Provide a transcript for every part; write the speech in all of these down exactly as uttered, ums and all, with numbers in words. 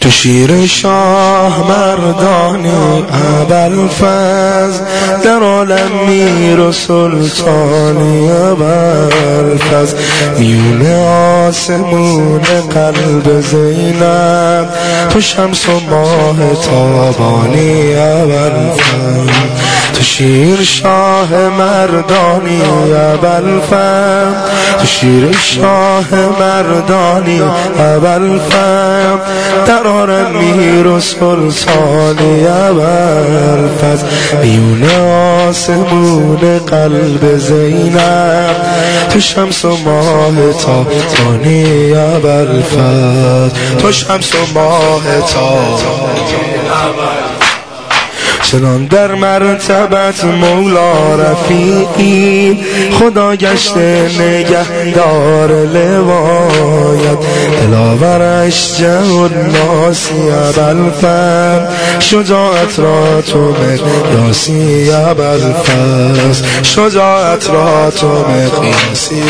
تو شیر شاه مردانی ابوالفضل، در عالم میر و سلطانی ابوالفضل، میون آسمون قلب زینب، تو شمس و ماه تابانی ابوالفضل. تو شیر شاه مردانی ابوالفضل، تو شیر شاه مردانی ابوالفضل، در آرم میر و سلطانی ابوالفضل، میون آسمون قلب زینب، تو شمس و ماه تابانی ابوالفضل، تو شمس و ماه تابانی ابوالفضل. چنان در مرتبت مولا رفیعی، خدا گشته نگهدار لوایت، دلاورش جهان ناسی ابوالفضل، شجاعت را تو مقیاسی ابوالفضل، شجاعت را تو مقیاسی،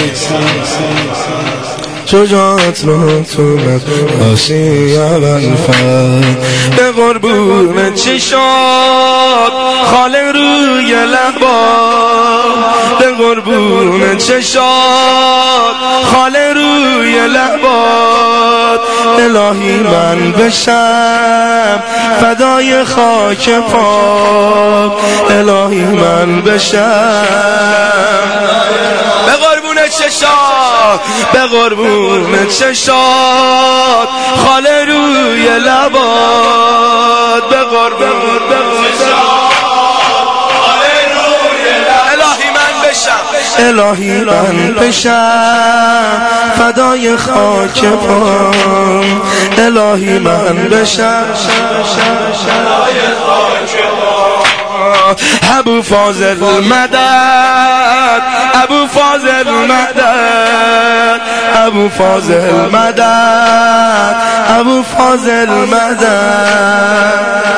شجاعت را تو مقیاسی ابوالفضل. به قربون چشات خال روی لبات، به قربون چشات خال روی لبات، الهی من بشم فدای خاک پاک، الهی من بشم به قربون چشات، به قربون چشات خال روی لبات، به قربون چشات خال روی لبات، الهی من بشم، الهی من بشم فدای خاک پام، الهی من بشم فدای خاک پام. ابو فاضل مدد، ابو فاضل مدد، ابو فاضل مدد، ابو فاضل مدد،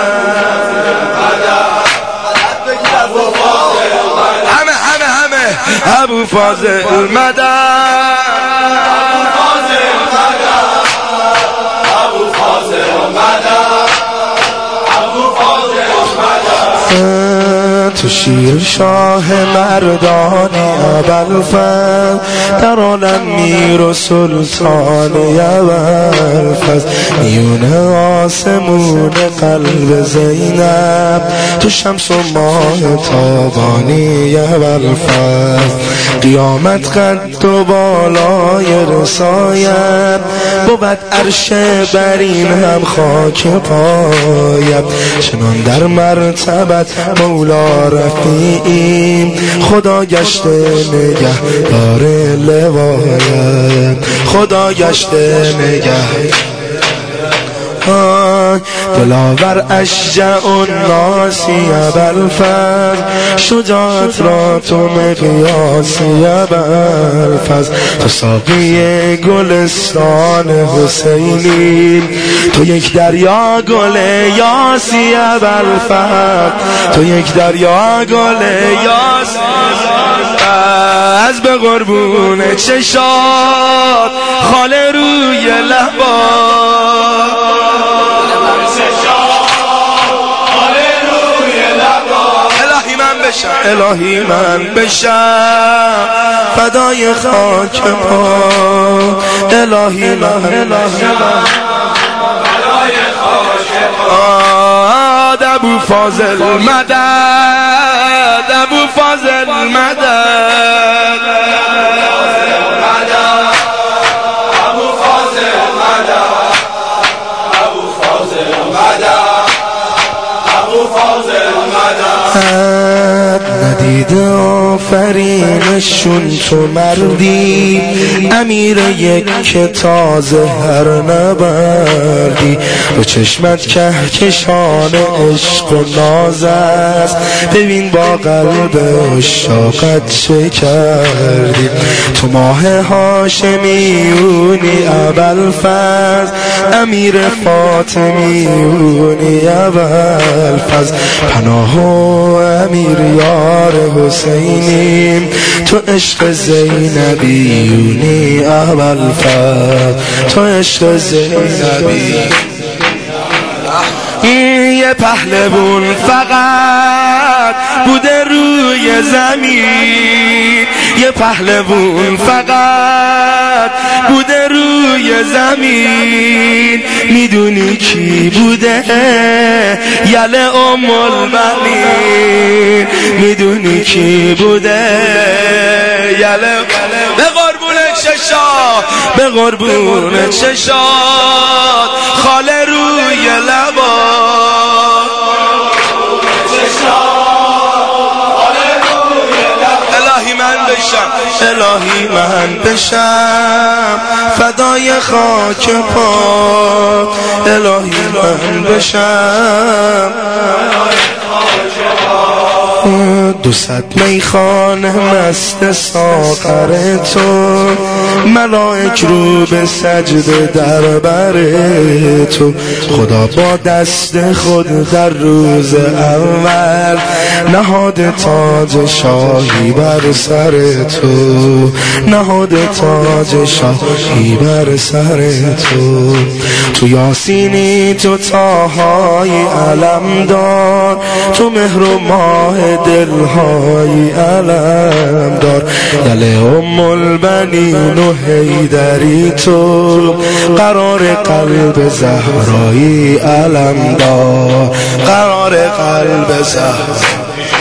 همه همه همه ابو فاضل مدد، ابو فاضل مدد، ابو فاضل مدد، ابو فاضل مدد. تو شیر شاه مردانی ابوالفضل، در عالم میر و سلطانی ابوالفضل، میون آسمون قلب زینب، تو شمس و ماه تابانی ابوالفضل، قیامت قد و بالای رسایت، بود عرش برین هم خاک پایت، چنان در مرتبت مولا رفیعیم، خدا گشته نگهدار لوایت، خدا گشته نگه دلاور اشجع الناسی ابوالفضل، شجاعت را تو مقیاسی ابوالفضل، تو ساقی گلستان حسینی، تو یک دریا گل یاسی ابوالفضل، تو یک دریا گل یاسی از به قربون چشات خال روی لبات، الهی من بشم، الهی من بشم فدای خاک پا، الهی من بشم فدای خاک پا. ابو فاضل مدد، ابو فاضل مدد، ابو فاضل مدد، ابو فاضل مدد، ابو فاضل مدد. ندیده آفرینشون تو مردی، امیر یک تازه هر نبردی، با چشمت کهکشان عشق و ناز است، ببین با قلب عشاقت چه کردی، تو ماه هاشمیونی ابوالفضل، امیر فاطمیونی ابوالفضل، پناه و امیر یار حسینیم، تو عشق زینبیونی ابوالفضل، تو عشق زینبی یه پهلوون فقط بوده روی زمین، یه پهلوون فقط بوده روی زمین. میدونی کی بوده؟ یله ام المؤمنین. میدونی کی بوده؟ یله به قربون چشات، به قربون چشات خاله روی لبات، الهی من بشم، الهی من بشم فدای خاک پات، الهی من بشم. دو صد میخانه مست ساغر تو، ملائک رو به سجده در بر تو. خدا با دست خود در روز اول نهاد تاج شاهی بر سر تو، نهاد تاج شاهی بر سر تو. تو یاسینی تو تاهای علم دار، تو مهر و ماه دلهای علم دار. یله ام البنین و حیدری تو، قرار قلب زهرایی علم دار، قرار قلب زهرایی.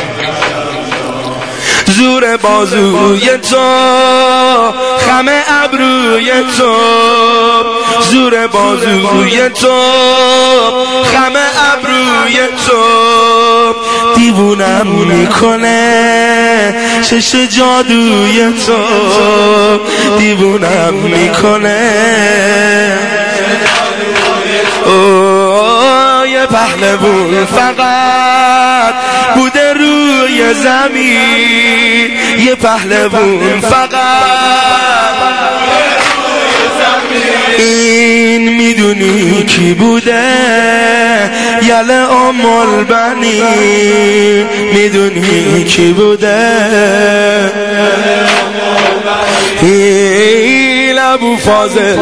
زور بازوی تو، خم ابروی تو، زور بازوی تو، خم ابروی تو. دیوونم میکنه چش جادوی تو، دیوونم میکنه. اوه یه پهلوون فقط بوده روی زمین، یه پهلوون فقط. این میدونی کی بوده؟ یله ام البنین. میدونی کی بوده؟ این ابو فاضل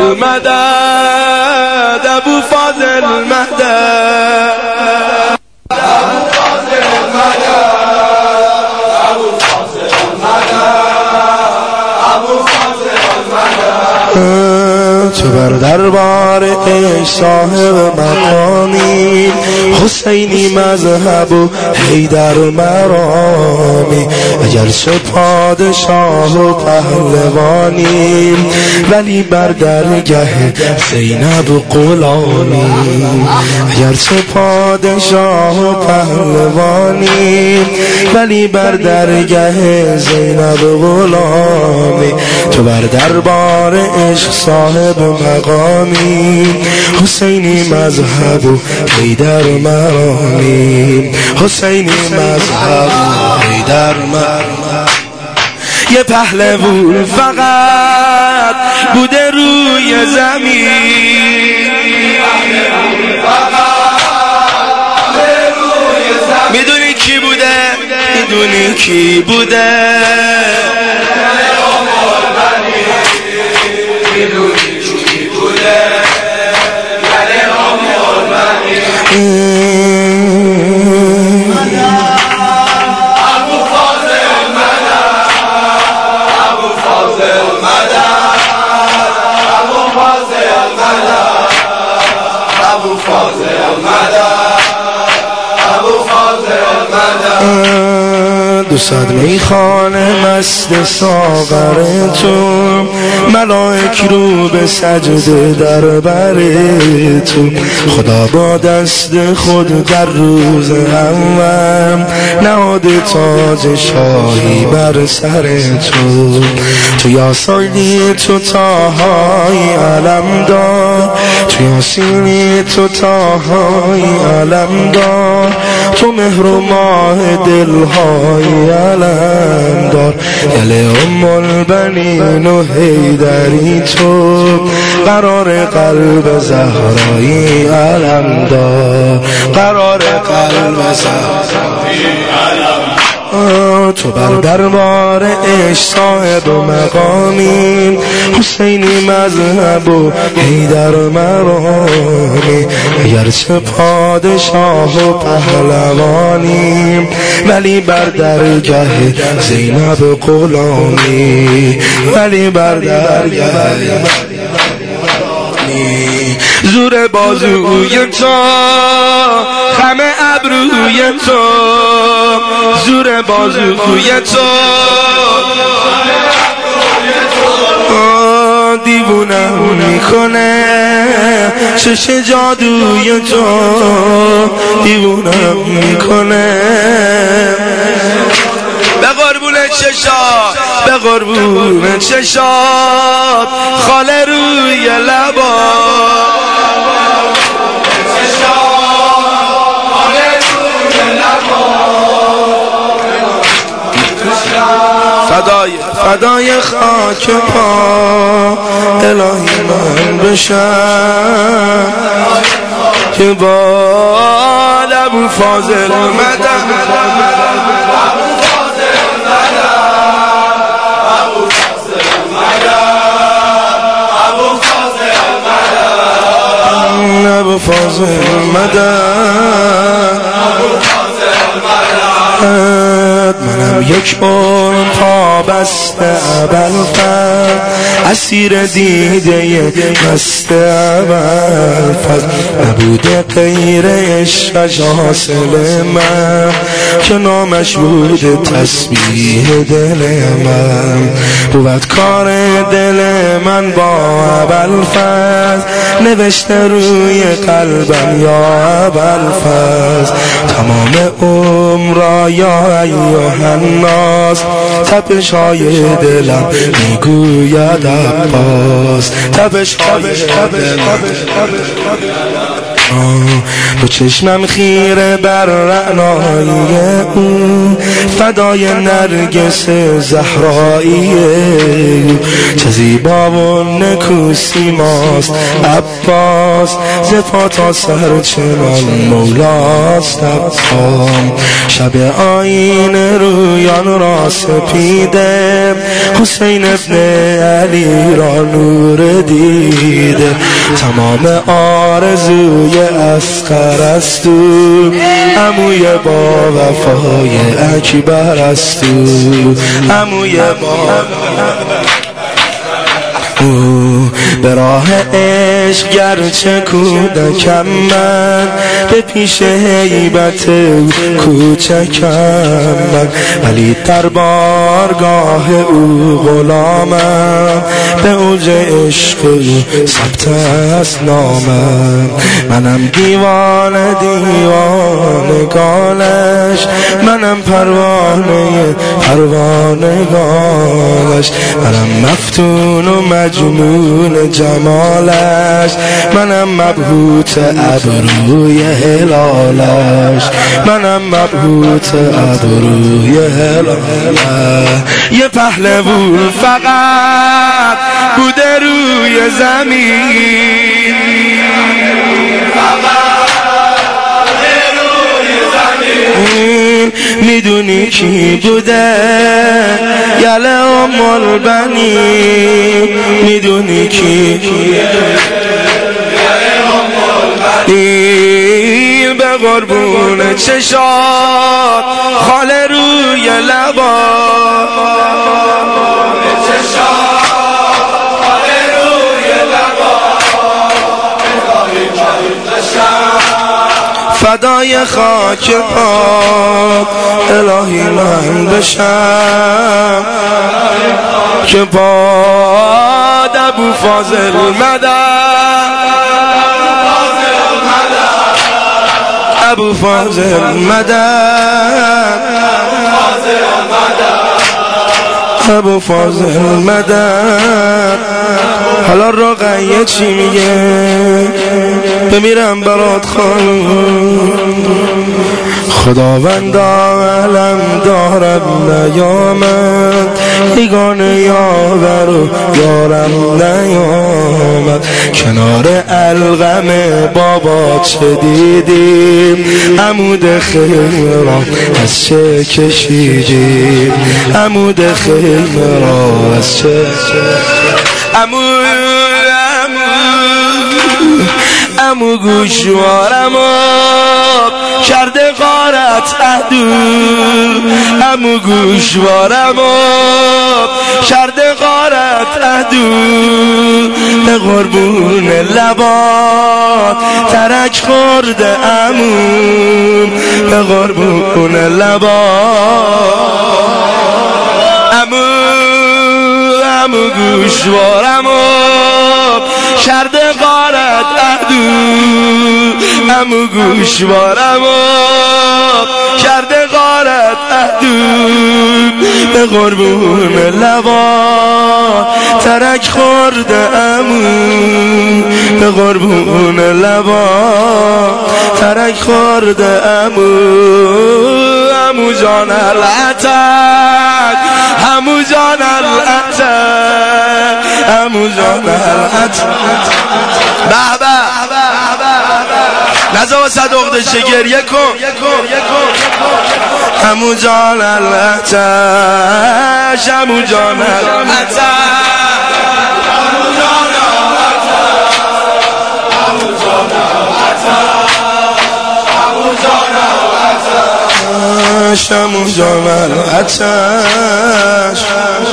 مدد، ابو فاضل مدد، ابو فاضل مدد، ابو فاضل مدد، ابو فاضل مدد. تو بر دربار عشق صاحب مقامی، حسینی مذهب و حیدر مرامی. اگرچه پادشاه و پهلوانی، ولی بر درگه زینب و غلامی. اگرچه پادشاه و پهلوانی، ولی بر درگه زینب و غلامی. تو بر دربار عشق صاحب مقامی، حسینی مذهب و حیدر مرامی. حسینی مذهب و حیدر مرامی. یه پهلوون فقط بوده روی زمین، میدونی کی بوده؟ میدونی کی بوده؟ دو صد میخانه مست ساغر تو، ملائک رو به سجده در بر تو. خدا با دست خود در روز اول نهاد تاج شاهی بر سر تو. تو یاسینی تو تاهای علم دار، تو یاسینی تو تاهای علم دار. تو مهر و ماه دلهای علم دار. یله ام البنین و حیدری تو، قرار قلب زهرایی علم دار، قرار قلب زهرایی علم. تو بر دربار عشق صاحب مقامی، حسینی مذهب و حیدر مرامی. گرچه پادشاه و پهلوانی ولی بر درگه زینب غلامی، ولی بر درگه زور بازوی تو خم ابروی تو، زور بازوی تو دیوونم میکنه، چش جادوی تو دیوونم میکنه. به قربون چشات، به قربون چشات خاله روی لبا، فدای فدای خاک پا الهی من بشم که با ابو فاضل مدد ابو فاضل مدد منم یک بار پا بسته ابوالفضل، اسیر دیده مست ابوالفضل، نبوده غیر عشقش حاصل من که نامش بوده تسبیح دل من. بود کار دل من با ابوالفضل نوشته روی قلبم یا ابوالفضل، تمام عمر یا ایها الناس تپش های دلم میگوید عباس، تپش های دلم تو چشمم خیره بر رعنایی او، فدای نرگس زهرایی او، چه زیبا و نکو سیماست عباس، ز پا تا سر چنان مولاست عبام. شب آیین رویان را سپیده، حسین ابن علی را نور دیده، تمام آرزوی اصغر است او، عموی با وفای اکبر است او، عموی با او. به راه عشق گرچه کودکم من، به پیش هیبت کوچکم من، ولی در بارگاه او غلامم، به اوج عشق او ثبت است نامم. منم دیوان دیوانگانش، منم پروانه پروانگانش، منم مفتون و مجنون جمالش، منم مبهوت ابروی هلالش، منم مبهوت ابروی هلالش. یه پهلوون فقط بوده روی زمین، میدونی کی بوده؟ گله ام البنین، میدونی کی؟ این به قربون چشات خاله روی لبا، فدای خاک پا الهی من بشم که باد ابو فاضل مدد، ابو فاضل مدد، ابو فاضل مدد. حالا رقیه چی میگه؟ بمیرم برات خانم، خداوندا علم دارم نیامد، یگانه یاور و یارم نیامد، کنار الغم بابا چه دیدیم، عمود خیمه را از چه کشیدیم، عمود خیمه را از چه عمود امو گوشوارم کرده غارت اهدو امو گوشوارم کرده غارت اهدو به قربون لبات ترک خورده امو به قربون لبات امو امو گوشوارم کرده غارت اهدو امو گوشوارم کرده غارت اهدو به قربون لبات ترک خورده امو به قربون لبات ترک خورده امو امو جان العتق امو جان العتق امو جان العتق به به نزا و صدق دشه گریه کن امو جان العتق امو جان العتق امو جان العتق امو جان العتق امو جان العتق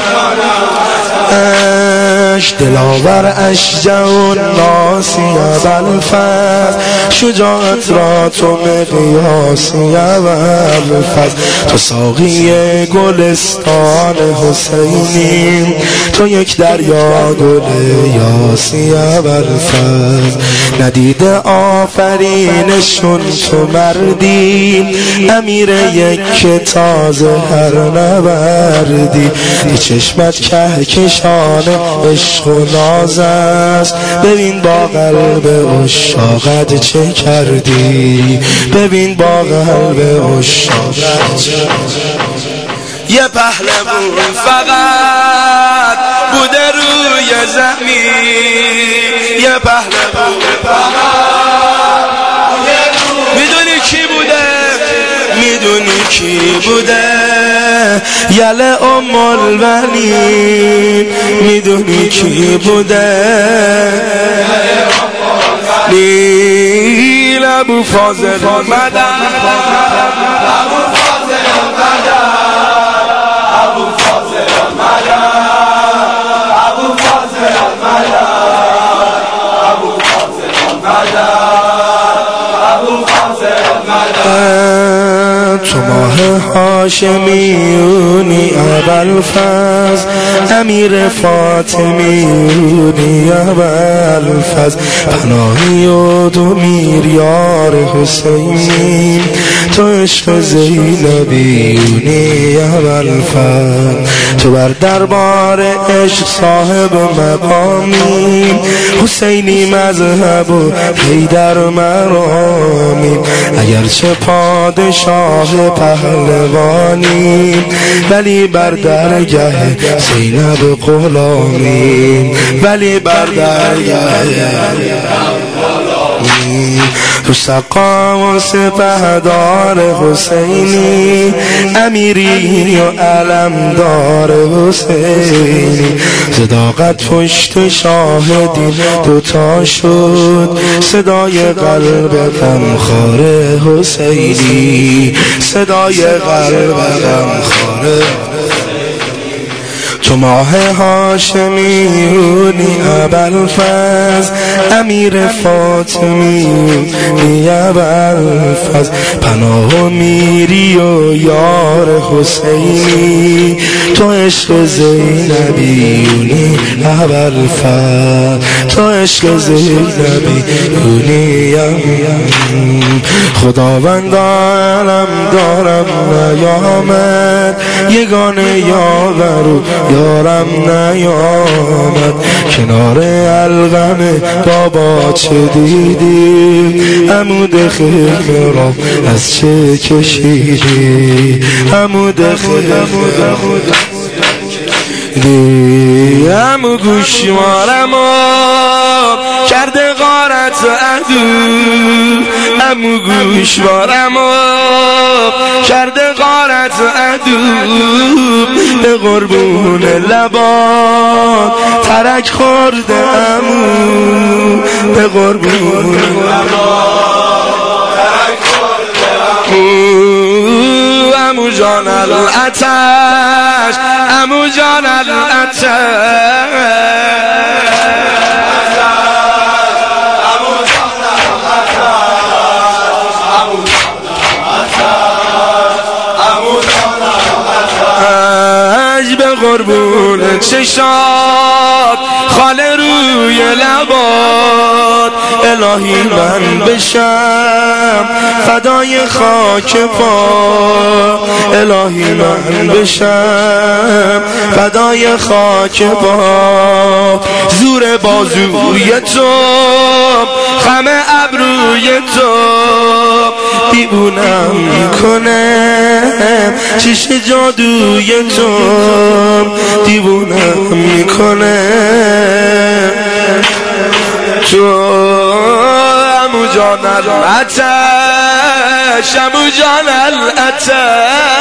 اش دلاور اشجع الناس ابوالفضل شجاعت را تو مقیاسی ابوالفضل تو ساقی گلستان حسینی تو یک دریا گل یاسی ابوالفضل ندیده آفرینشون تو مردی امیر یک تازه هر نبردی به چشمت کهکشان عشق و ناز است ببین با قلب عشاقت چه کردی ببین با قلب عشاقت یه پهلوان فقط بوده روی زمین یه پهلوان فقط میدونی کی بوده میدونی کی بوده یله ام الولید میدونی کی بوده لیل ابو فاضل مدن ابو فاضل مدن ابو فاضل مدن ابو فاضل مدن ابو فاضل مدن ابو فاضل مدن تو ماه هاشمیونی ابوالفضل امیر فاطمیونی ابوالفضل پناهی و دو میریار حسینی تو عشق زینبیونی ابوالفضل تو بر دربار عشق صاحب مقامی حسینی مذهب و حیدر مرامی اگرچه پادشاه پهلوانی ولی بر درگه زینب غلامی ولی بر درگه تو سقا و سپهدار حسینی امیری و علمدار حسینی صداقت پشت شاهدی دوتا شد صدای قلب غمخوار حسینی صدای قلب غمخوار تو ماه هاشمیونی ابوالفضل امیر فاطمیونی ابوالفضل پناه و میری و یار حسینی تو عشق زینبیونی ابوالفضل تو عشق زینبیونی خداوند علم دارم نیامد یگانه یاور یارم نیامد کنار الغم بابا چه دیدی عمود خیمه را از چه کشیدی عمود خیمه دی عمو گوشوارم کرده غارت غارت عدو امو گوشوارم و کرده غارت عدو به قربون لبات ترک خورده امو به قربون لبات ترک خورده امو امو جان العطش امو جان العطش به قربون چشات خاله روی لبات الهی من بشم فدای خاک پا الهی من بشم فدای خاک پا زور بازوی تو خم ابروی تو دیوونم میکنه چش جادوی تو دیوونم میکنه تو امو جان العطش امو جان العطش